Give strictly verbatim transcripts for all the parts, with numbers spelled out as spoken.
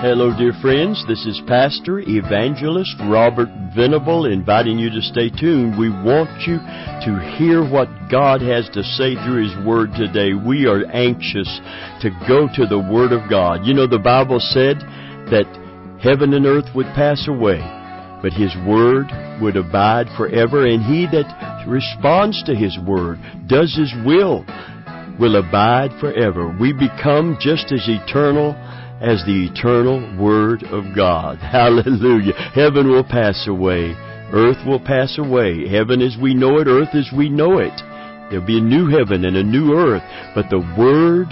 Hello, dear friends. This is Pastor Evangelist Robert Venable inviting you to stay tuned. We want you to hear what God has to say through His Word today. We are anxious to go to the Word of God. You know, the Bible said that heaven and earth would pass away, but His Word would abide forever, and he that responds to His Word, does His will, will abide forever. We become just as eternal as the eternal Word of God. Hallelujah. Heaven will pass away. Earth will pass away. Heaven as we know it, earth as we know it. There'll be a new heaven and a new earth. But the Word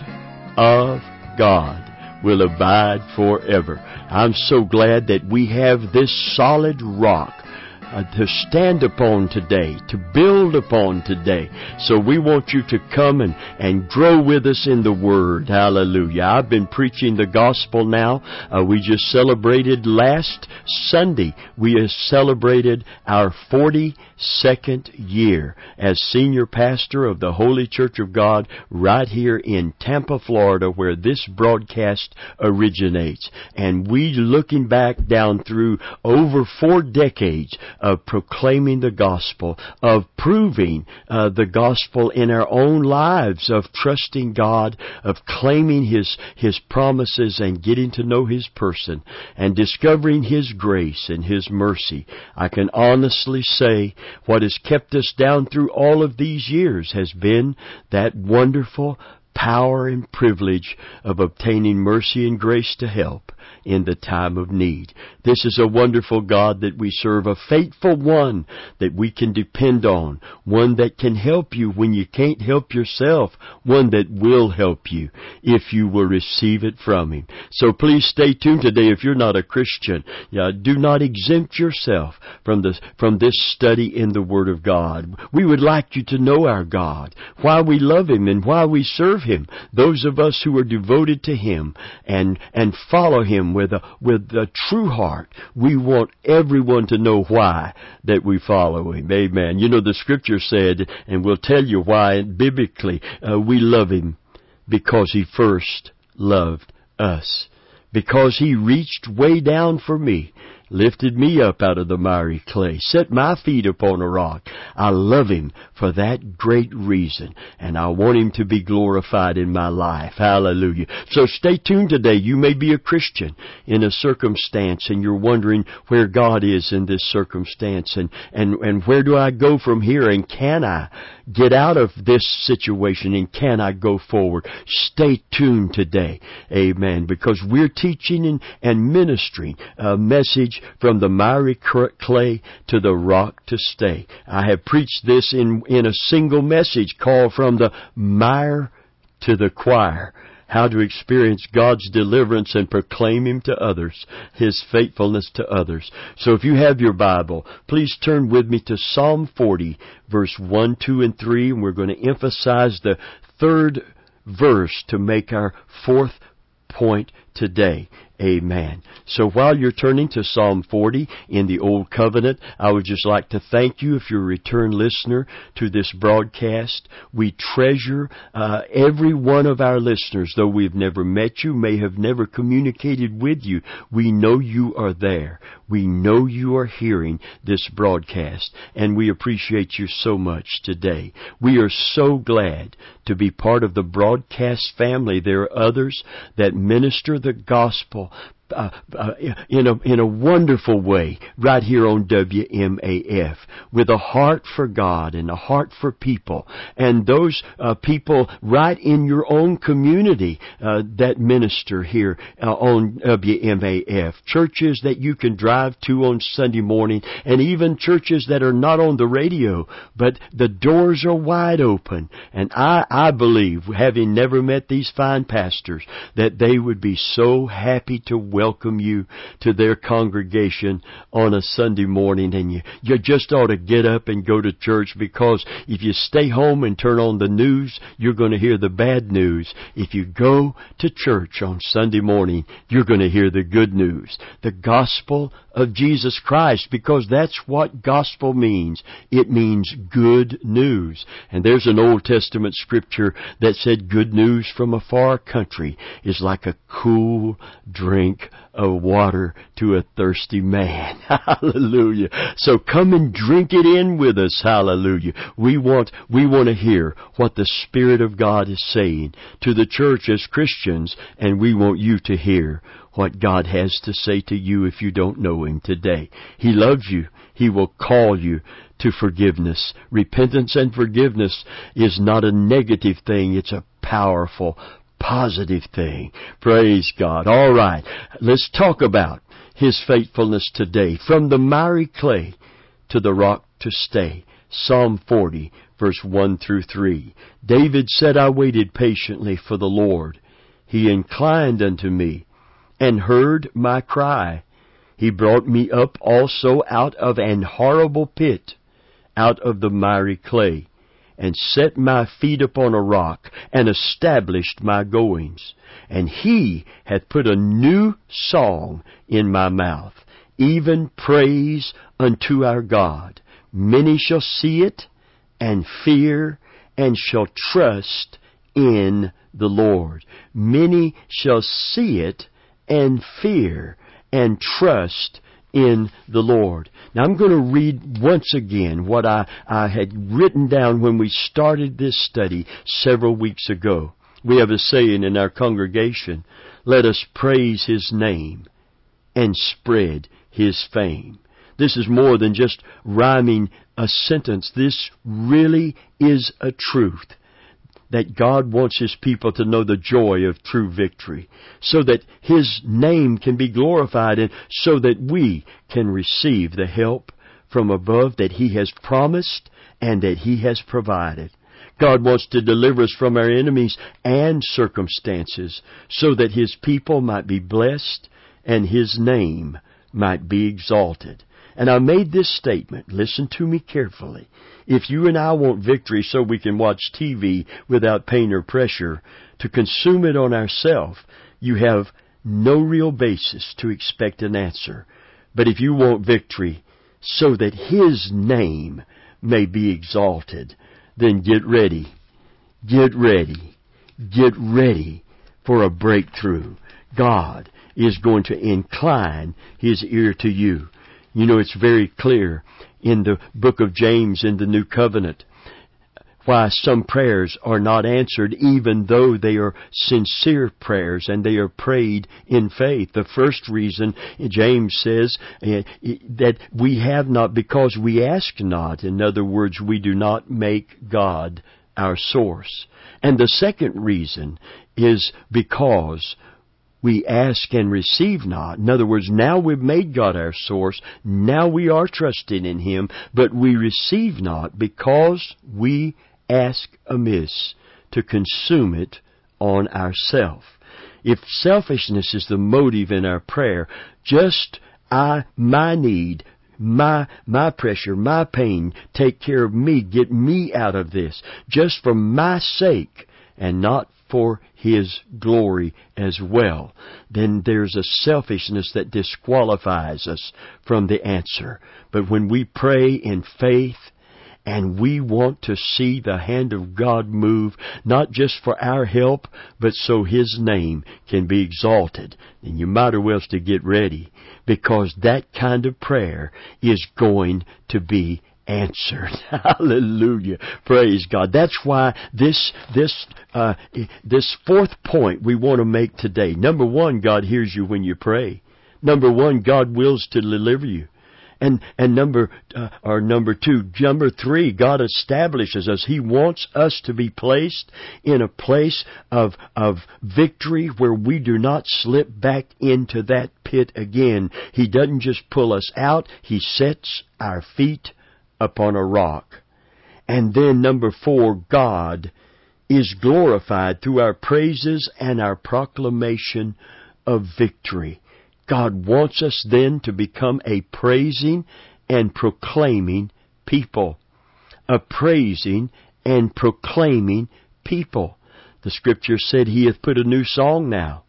of God will abide forever. I'm so glad that we have this solid rock Uh, to stand upon today, to build upon today. So we want you to come and, and grow with us in the Word. Hallelujah. I've been preaching the gospel now. Uh, we just celebrated last Sunday. We have celebrated our forty-second year as senior pastor of the Holy Church of God right here in Tampa, Florida, where this broadcast originates. And we looking back down through over four decades of proclaiming the gospel, of proving uh, the gospel in our own lives, of trusting God, of claiming His His promises and getting to know His person, and discovering His grace and His mercy. I can honestly say what has kept us down through all of these years has been that wonderful power and privilege of obtaining mercy and grace to help in the time of need. This is a wonderful God that we serve, a faithful one that we can depend on, one that can help you when you can't help yourself, one that will help you if you will receive it from Him. So please stay tuned today. If you're not a Christian, yeah, do not exempt yourself from this, from this study in the Word of God. We would like you to know our God, why we love Him and why we serve Him. Those of us who are devoted to Him and, and follow Him with a, with a true heart, we want everyone to know why that we follow Him. Amen. You know, the Scripture said, and we'll tell you why biblically, uh, we love Him because He first loved us. Because He reached way down for me, lifted me up out of the miry clay, set my feet upon a rock. I love Him for that great reason, and I want Him to be glorified in my life. Hallelujah. So stay tuned today. You may be a Christian in a circumstance, and you're wondering where God is in this circumstance, and, and, and where do I go from here, and can I get out of this situation, and can I go forward? Stay tuned today. Amen. Because we're teaching and, and ministering a message from the miry clay to the rock to stay. I have preached this in, in a single message called From the Mire to the Choir. How to experience God's deliverance and proclaim Him to others, His faithfulness to others. So if you have your Bible, please turn with me to Psalm forty, verse one, two, and three. And we're going to emphasize the third verse to make our fourth point today. Amen. So while you're turning to Psalm forty in the Old Covenant, I would just like to thank you if you're a return listener to this broadcast. We treasure uh, every one of our listeners. Though we've never met you, may have never communicated with you, we know you are there. We know you are hearing this broadcast, and we appreciate you so much today. We are so glad to be part of the broadcast family. There are others that minister the gospel Uh, uh, in a in a wonderful way right here on W M A F, with a heart for God and a heart for people, and those uh, people right in your own community uh, that minister here uh, on W M A F, churches that you can drive to on Sunday morning, and even churches that are not on the radio, but the doors are wide open. And I, I believe, having never met these fine pastors, that they would be so happy to welcome you to their congregation on a Sunday morning, and you, you just ought to get up and go to church, because if you stay home and turn on the news, you're going to hear the bad news. If you go to church on Sunday morning, you're going to hear the good news, the gospel of Jesus Christ, because that's what gospel means. It means good news. And there's an Old Testament scripture that said good news from a far country is like a cool drink of water to a thirsty man. Hallelujah. So come and drink it in with us. Hallelujah. We want, we want to hear what the Spirit of God is saying to the church as Christians, and we want you to hear what God has to say to you if you don't know Him today. He loves you. He will call you to forgiveness. Repentance and forgiveness is not a negative thing. It's a powerful, positive thing. Praise God. All right. Let's talk about His faithfulness today. From the miry clay to the rock to stay. Psalm forty, verse one through three. David said, I waited patiently for the Lord. He inclined unto me and heard my cry. He brought me up also out of an horrible pit, out of the miry clay, and set my feet upon a rock, and established my goings. And He hath put a new song in my mouth, even praise unto our God. Many shall see it, and fear, and shall trust in the Lord. Many shall see it, and fear, and trust in the Lord. Now I'm going to read once again what I, I had written down when we started this study several weeks ago. We have a saying in our congregation, let us praise His name and spread His fame. This is more than just rhyming a sentence. This really is a truth, that God wants His people to know the joy of true victory, so that His name can be glorified, and so that we can receive the help from above that He has promised and that He has provided. God wants to deliver us from our enemies and circumstances, so that His people might be blessed and His name might be exalted. And I made this statement, listen to me carefully. If you and I want victory so we can watch T V without pain or pressure to consume it on ourselves, you have no real basis to expect an answer. But if you want victory so that His name may be exalted, then get ready, get ready, get ready for a breakthrough. God is going to incline His ear to you. You know, it's very clear in the book of James in the New Covenant why some prayers are not answered, even though they are sincere prayers and they are prayed in faith. The first reason, James says, uh, that we have not because we ask not. In other words, we do not make God our source. And the second reason is because we ask and receive not. In other words, now we've made God our source. Now we are trusting in Him, but we receive not because we ask amiss to consume it on ourself. If selfishness is the motive in our prayer, just I, my need, my, my pressure, my pain, take care of me, get me out of this, just for my sake and not for His glory as well, then there's a selfishness that disqualifies us from the answer. But when we pray in faith and we want to see the hand of God move, not just for our help, but so His name can be exalted, then you might as well to get ready, because that kind of prayer is going to be answered. Hallelujah. Praise God. That's why this, this, uh, this fourth point we want to make today. Number one, God hears you when you pray. Number one, God wills to deliver you. And, and number, uh, or number two, number three, God establishes us. He wants us to be placed in a place of, of victory where we do not slip back into that pit again. He doesn't just pull us out. He sets our feet upon a rock. And then number four, God is glorified through our praises and our proclamation of victory. God wants us then to become a praising and proclaiming people. A praising and proclaiming people. The Scripture said He hath put a new song now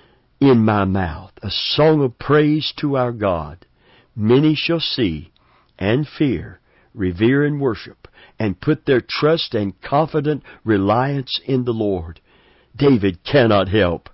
in my mouth, a song of praise to our God. Many shall see and fear, revere and worship, and put their trust and confident reliance in the Lord. David cannot help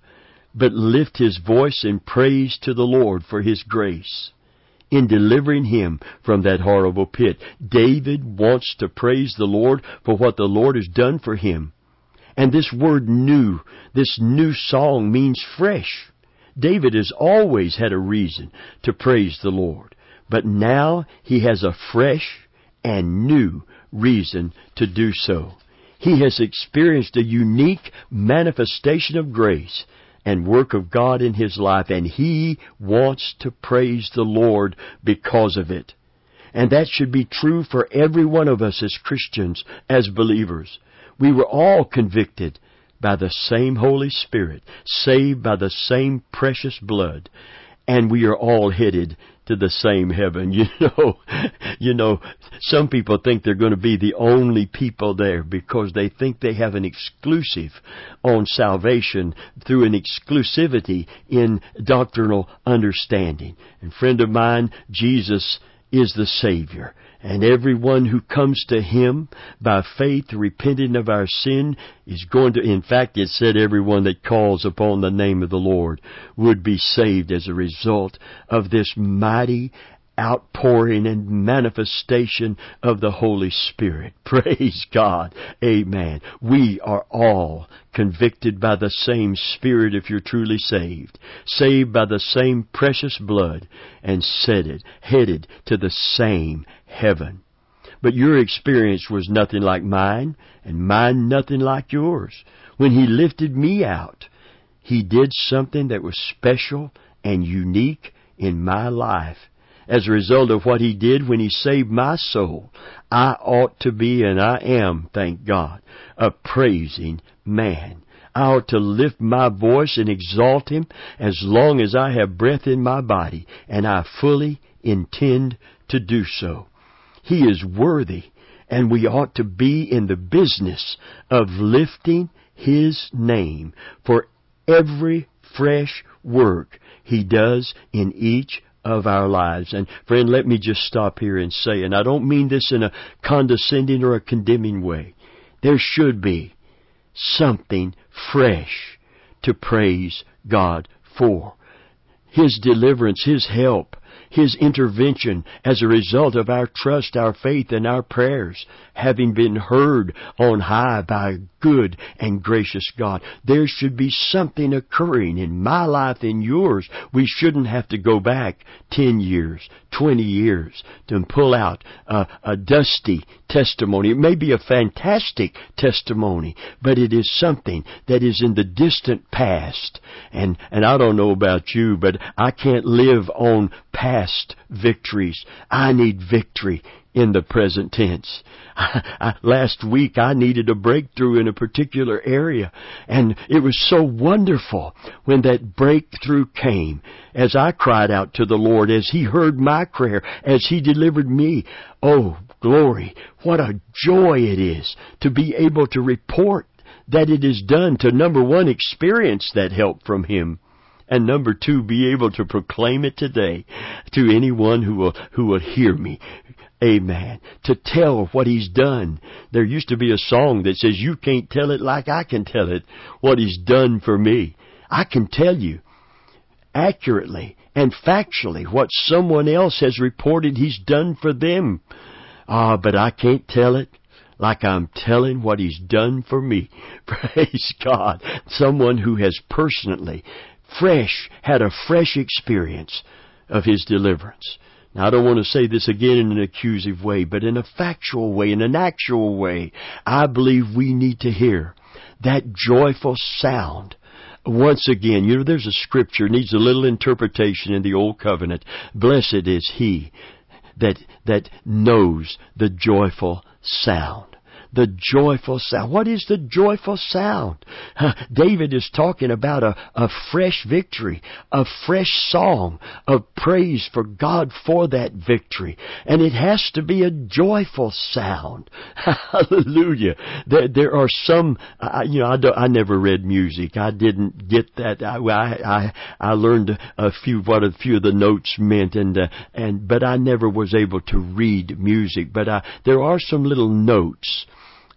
but lift his voice in praise to the Lord for his grace in delivering him from that horrible pit. David wants to praise the Lord for what the Lord has done for him. And this word new, this new song means fresh. David has always had a reason to praise the Lord, but now he has a fresh and new reason to do so. He has experienced a unique manifestation of grace and work of God in his life, and he wants to praise the Lord because of it. And that should be true for every one of us as Christians, as believers. We were all convicted by the same Holy Spirit, saved by the same precious blood, and we are all headed to the same heaven. You know, you know, some people think they're going to be the only people there because they think they have an exclusive on salvation through an exclusivity in doctrinal understanding. And friend of mine, Jesus is the Savior. And everyone who comes to Him by faith, repenting of our sin, is going to, in fact, it said everyone that calls upon the name of the Lord would be saved as a result of this mighty outpouring and manifestation of the Holy Spirit. Praise God. Amen. We are all convicted by the same Spirit if you're truly saved, saved by the same precious blood, and headed, headed to the same heaven. But your experience was nothing like mine, and mine nothing like yours. When He lifted me out, He did something that was special and unique in my life. As a result of what He did when He saved my soul, I ought to be, and I am, thank God, a praising man. I ought to lift my voice and exalt Him as long as I have breath in my body, and I fully intend to do so. He is worthy, and we ought to be in the business of lifting His name for every fresh work He does in each of our lives. And friend, let me just stop here and say, and I don't mean this in a condescending or a condemning way, there should be something fresh to praise God for. His deliverance, His help, His intervention as a result of our trust, our faith, and our prayers having been heard on high by a good and gracious God. There should be something occurring in my life and yours. We shouldn't have to go back ten years, twenty years to pull out a, a dusty testimony. It may be a fantastic testimony, but it is something that is in the distant past. And, and I don't know about you, but I can't live on past victories. I need victory in the present tense. I, I, last week I needed a breakthrough in a particular area, and it was so wonderful when that breakthrough came as I cried out to the Lord, as He heard my prayer, as He delivered me. Oh, glory! What a joy it is to be able to report that it is done, to number one, experience that help from Him, and number two, be able to proclaim it today to anyone who will who will hear me. Amen. To tell what He's done. There used to be a song that says, you can't tell it like I can tell it, what He's done for me. I can tell you accurately and factually what someone else has reported He's done for them. Ah, but I can't tell it like I'm telling what He's done for me. Praise God. Someone who has personally, fresh, had a fresh experience of His deliverance. Now, I don't want to say this again in an accusive way, but in a factual way, in an actual way, I believe we need to hear that joyful sound. Once again, you know, there's a scripture, needs a little interpretation in the Old Covenant. Blessed is he that, that knows the joyful sound. The joyful sound. What is the joyful sound? Uh, David is talking about a, a fresh victory, a fresh song of praise for God for that victory. And it has to be a joyful sound. Hallelujah. There, there are some, uh, you know, I, don't, I never read music. I didn't get that. I, I, I learned a few, what a few of the notes meant, and, uh, and, but I never was able to read music. But I, there are some little notes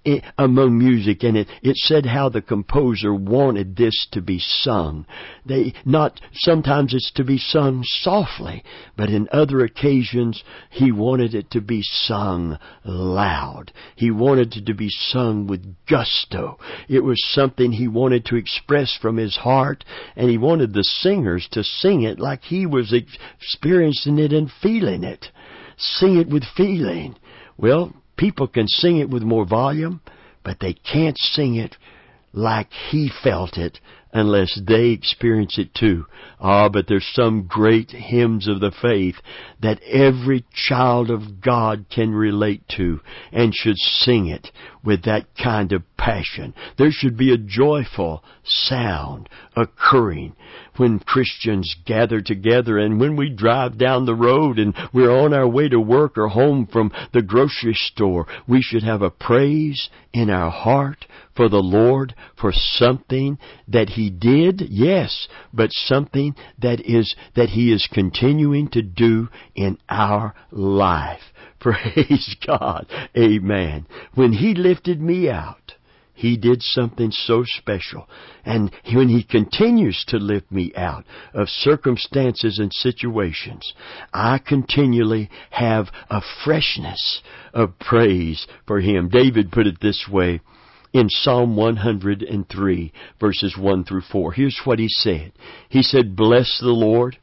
among music, and it, it said how the composer wanted this to be sung. They not sometimes it's to be sung softly, but in other occasions he wanted it to be sung loud. He wanted it to be sung with gusto. It was something he wanted to express from his heart, and he wanted the singers to sing it like he was experiencing it and feeling it. Sing it with feeling. Well, people can sing it with more volume, but they can't sing it like he felt it unless they experience it too. Ah, but there's some great hymns of the faith that every child of God can relate to and should sing it with that kind of passion. There should be a joyful sound occurring when Christians gather together, and when we drive down the road and we're on our way to work or home from the grocery store, we should have a praise in our heart for the Lord, for something that He did, yes, but something that is that He is continuing to do in our life. Praise God. Amen. When He lifted me out, He did something so special. And when He continues to lift me out of circumstances and situations, I continually have a freshness of praise for Him. David put it this way in Psalm one hundred three, verses one through four. Here's what he said. He said, "Bless the Lord,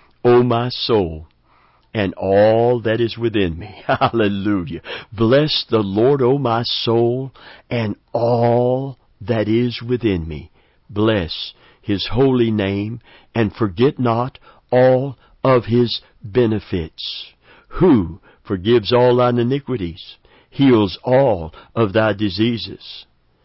O my soul, and all that is within me." Hallelujah. Bless the Lord, O my soul, and all that is within me. Bless His holy name, and forget not all of His benefits. Who forgives all thine iniquities, heals all of thy diseases.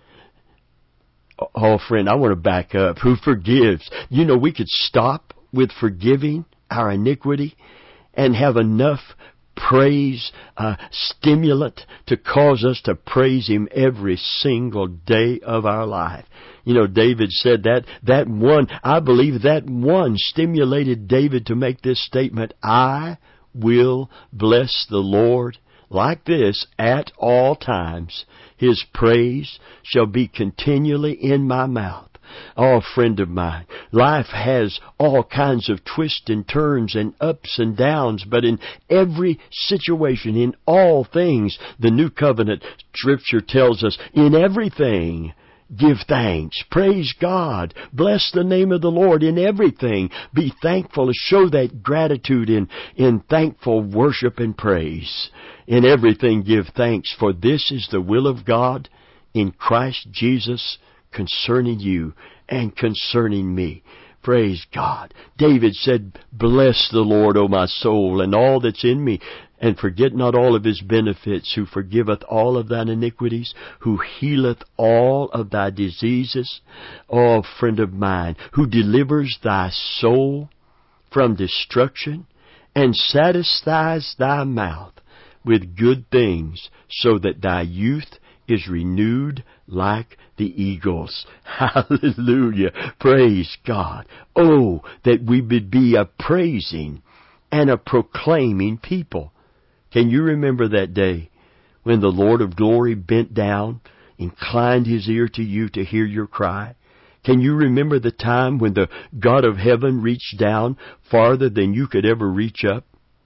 Oh, friend, I want to back up. Who forgives? You know, we could stop with forgiving our iniquity and have enough praise uh, stimulant to cause us to praise Him every single day of our life. You know, David said that, that one, I believe that one stimulated David to make this statement, "I will bless the Lord like this at all times. His praise shall be continually in my mouth." Oh, friend of mine, life has all kinds of twists and turns and ups and downs, but in every situation, in all things, the New Covenant Scripture tells us, in everything, give thanks. Praise God. Bless the name of the Lord in everything. Be thankful. Show that gratitude in, in thankful worship and praise. In everything give thanks, for this is the will of God in Christ Jesus concerning you and concerning me. Praise God. David said, "Bless the Lord, O my soul, and all that's in me, and forget not all of His benefits, who forgiveth all of thine iniquities, who healeth all of thy diseases." Oh, friend of mine, who delivers thy soul from destruction and satisfies thy mouth with good things, so that thy youth is renewed like the eagles. Hallelujah. Praise God. Oh, that we would be a praising and a proclaiming people. Can you remember that day when the Lord of glory bent down, inclined His ear to you to hear your cry? Can you remember the time when the God of heaven reached down farther than you could ever reach up?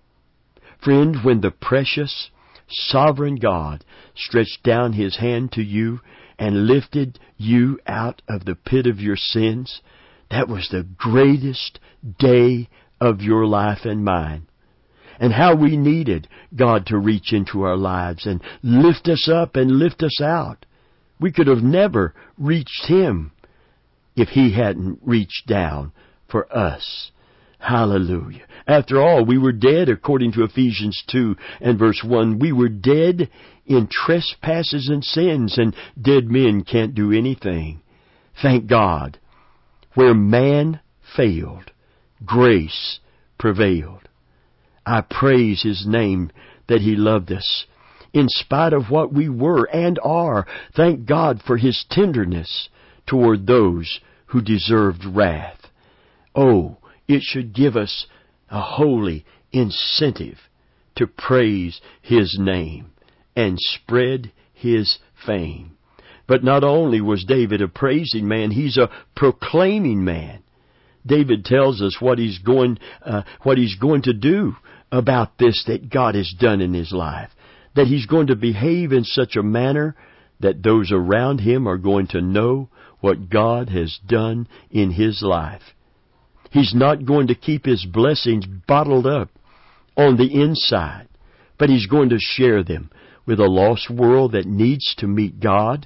Friend, when the precious, sovereign God stretched down His hand to you and lifted you out of the pit of your sins, that was the greatest day of your life and mine. And how we needed God to reach into our lives and lift us up and lift us out. We could have never reached Him if He hadn't reached down for us. Hallelujah. After all, we were dead, according to Ephesians two and verse one. We were dead in trespasses and sins, and dead men can't do anything. Thank God. Where man failed, grace prevailed. I praise His name that He loved us. In spite of what we were and are, thank God for His tenderness toward those who deserved wrath. Oh, it should give us a holy incentive to praise His name and spread his fame. But not only was David a praising man, he's a proclaiming man. David tells us what he's going, uh, what he's going to do about this that God has done in his life. That he's going to behave in such a manner that those around him are going to know what God has done in his life. He's not going to keep his blessings bottled up on the inside, but he's going to share them with a lost world that needs to meet God,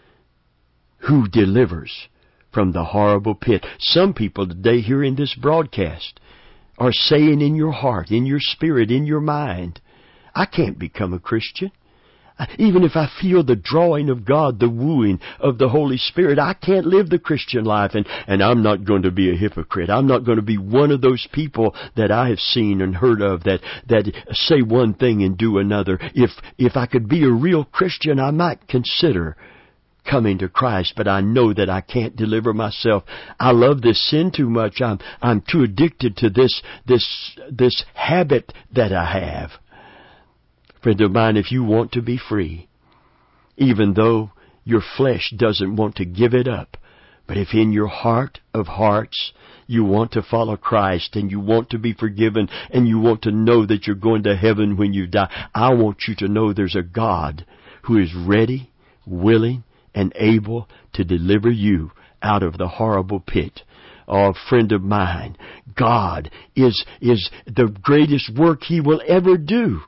who delivers from the horrible pit. Some people today hearing this broadcast are saying in your heart, in your spirit, in your mind, I can't become a Christian. Even if I feel the drawing of God, the wooing of the Holy Spirit, I can't live the Christian life, and, and I'm not going to be a hypocrite. I'm not going to be one of those people that I have seen and heard of that, that say one thing and do another. If, if I could be a real Christian, I might consider coming to Christ, but I know that I can't deliver myself. I love this sin too much. I'm, I'm too addicted to this, this, this habit that I have. Friend of mine, if you want to be free, even though your flesh doesn't want to give it up, but if in your heart of hearts you want to follow Christ and you want to be forgiven and you want to know that you're going to heaven when you die, I want you to know there's a God who is ready, willing, and able to deliver you out of the horrible pit. Oh, friend of mine, God is, is the greatest work He will ever do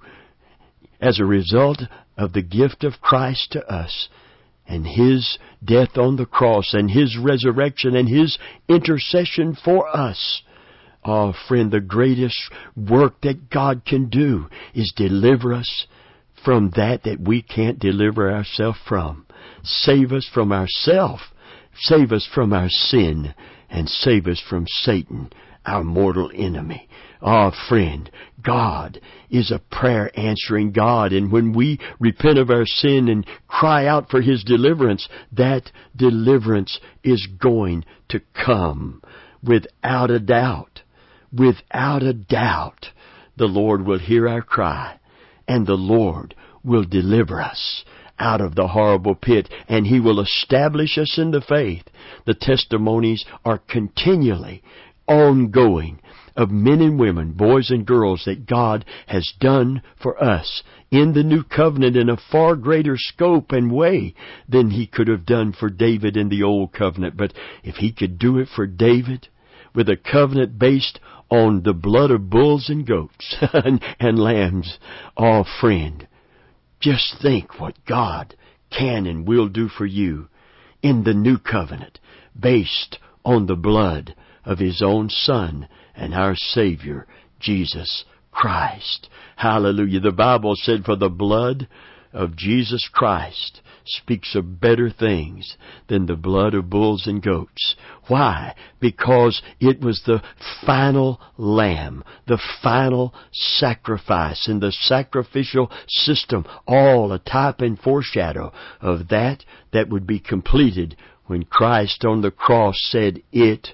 as a result of the gift of Christ to us and His death on the cross and His resurrection and His intercession for us. Oh, friend, the greatest work that God can do is deliver us from that that we can't deliver ourselves from. Save us from ourself, save us from our sin, and save us from Satan, our mortal enemy. Ah, oh, friend, God is a prayer-answering God, and when we repent of our sin and cry out for His deliverance, that deliverance is going to come. Without a doubt, without a doubt, the Lord will hear our cry, and the Lord will deliver us out of the horrible pit, and He will establish us in the faith. The testimonies are continually ongoing of men and women, boys and girls, that God has done for us in the new covenant in a far greater scope and way than He could have done for David in the old covenant. But if He could do it for David with a covenant based on the blood of bulls and goats and, and lambs, oh friend, just think what God can and will do for you in the new covenant based on the blood of His own Son and our Savior, Jesus Christ. Hallelujah. The Bible said, for the blood of Jesus Christ speaks of better things than the blood of bulls and goats. Why? Because it was the final lamb, the final sacrifice in the sacrificial system, all a type and foreshadow of that that would be completed when Christ on the cross said, it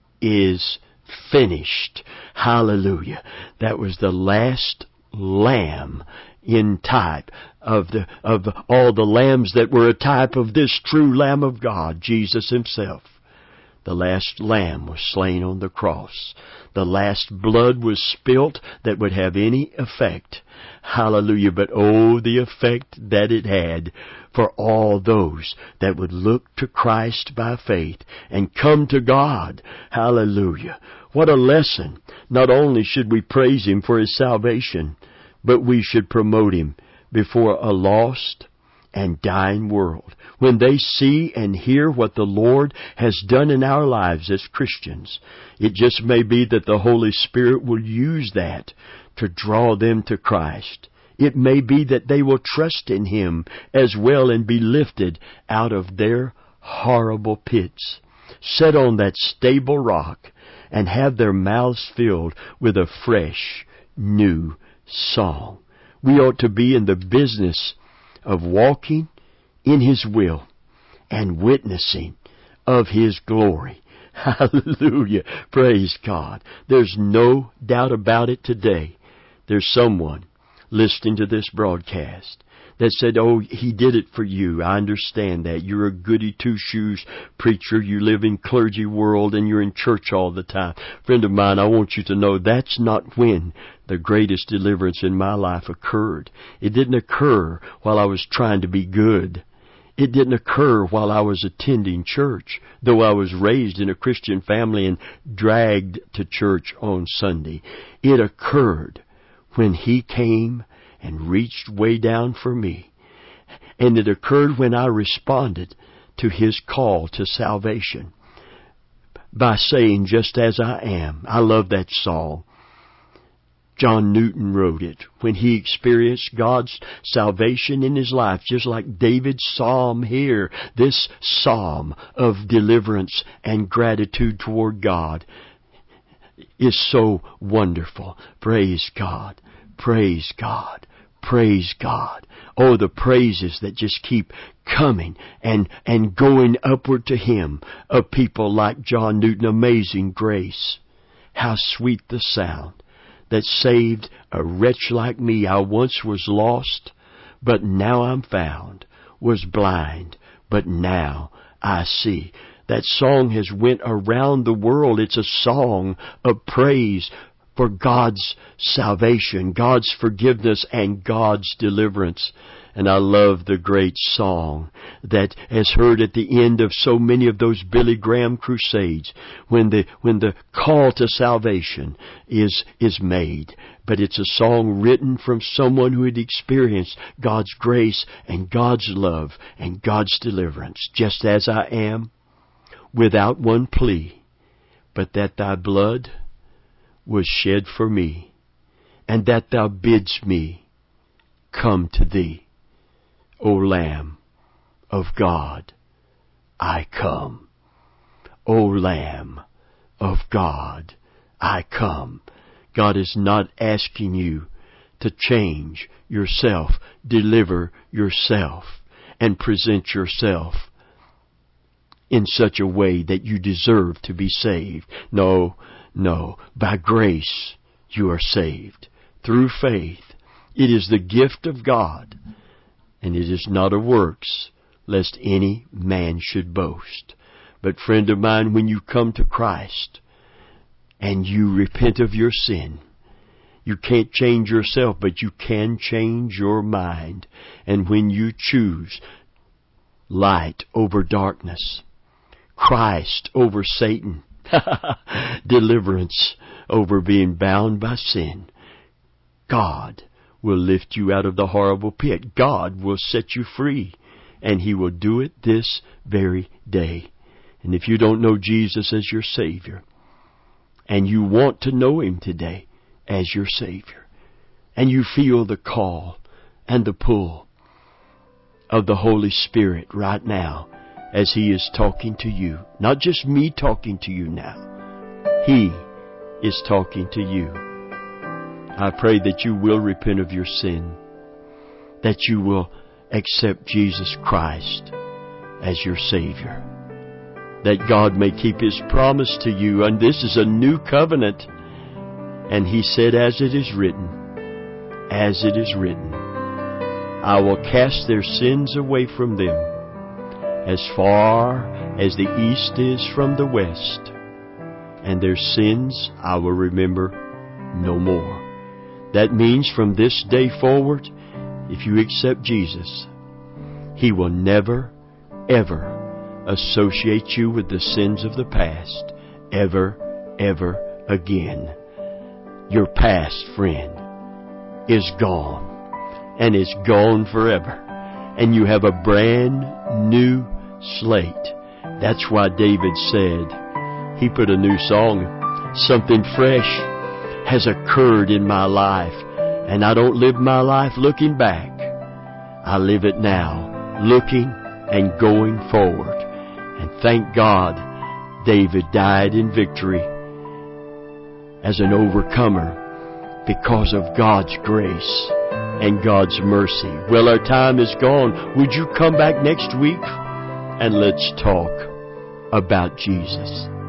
is finished. Hallelujah. That was the last lamb in type of the of all the lambs that were a type of this true Lamb of God, Jesus Himself. The last lamb was slain on the cross. The last blood was spilt that would have any effect. Hallelujah. But oh, the effect that it had for all those that would look to Christ by faith and come to God. Hallelujah. What a lesson. Not only should we praise Him for His salvation, but we should promote Him before a lost and dying world. When they see and hear what the Lord has done in our lives as Christians, it just may be that the Holy Spirit will use that to draw them to Christ. It may be that they will trust in Him as well and be lifted out of their horrible pits, set on that stable rock, and have their mouths filled with a fresh, new song. We ought to be in the business of walking in His will and witnessing of His glory. Hallelujah. Praise God. There's no doubt about it today. There's someone listening to this broadcast that said, oh, he did it for you. I understand that. You're a goody two-shoes preacher. You live in clergy world and you're in church all the time. Friend of mine, I want you to know that's not when the greatest deliverance in my life occurred. It didn't occur while I was trying to be good. It didn't occur while I was attending church, though I was raised in a Christian family and dragged to church on Sunday. It occurred when He came and reached way down for me. And it occurred when I responded to His call to salvation by saying, just as I am. I love that song. John Newton wrote it when he experienced God's salvation in his life, just like David's psalm here, this psalm of deliverance and gratitude toward God is so wonderful. Praise God. Praise God. Praise God. Oh, the praises that just keep coming and, and going upward to Him of people like John Newton. Amazing grace. How sweet the sound that saved a wretch like me. I once was lost, but now I'm found. Was blind, but now I see. That song has went around the world. It's a song of praise for God's salvation, God's forgiveness, and God's deliverance. And I love the great song that is heard at the end of so many of those Billy Graham crusades when the when the call to salvation is is made. But it's a song written from someone who had experienced God's grace and God's love and God's deliverance. Just as I am, without one plea, but that Thy blood was shed for me, and that Thou bidst me come to Thee. O Lamb of God, I come. O Lamb of God, I come. God is not asking you to change yourself, deliver yourself, and present yourself in such a way that you deserve to be saved. No, no. By grace you are saved. Through faith. It is the gift of God. And it is not of works, lest any man should boast. But friend of mine, when you come to Christ and you repent of your sin, you can't change yourself, but you can change your mind. And when you choose light over darkness, Christ over Satan, deliverance over being bound by sin, God will lift you out of the horrible pit. God will set you free. And He will do it this very day. And if you don't know Jesus as your Savior, and you want to know Him today as your Savior, and you feel the call and the pull of the Holy Spirit right now as He is talking to you, not just me talking to you now, He is talking to you. I pray that you will repent of your sin, that you will accept Jesus Christ as your Savior, that God may keep His promise to you. And this is a new covenant. And He said, as it is written, as it is written, I will cast their sins away from them as far as the east is from the west, and their sins I will remember no more. That means from this day forward, if you accept Jesus, He will never, ever associate you with the sins of the past, ever, ever again. Your past, friend, is gone, and it's gone forever. And you have a brand new slate. That's why David said, he put a new song, something fresh has occurred in my life, and I don't live my life looking back. I live it now, looking and going forward. And thank God, David died in victory as an overcomer because of God's grace and God's mercy. Well, our time is gone. Would you come back next week and let's talk about Jesus?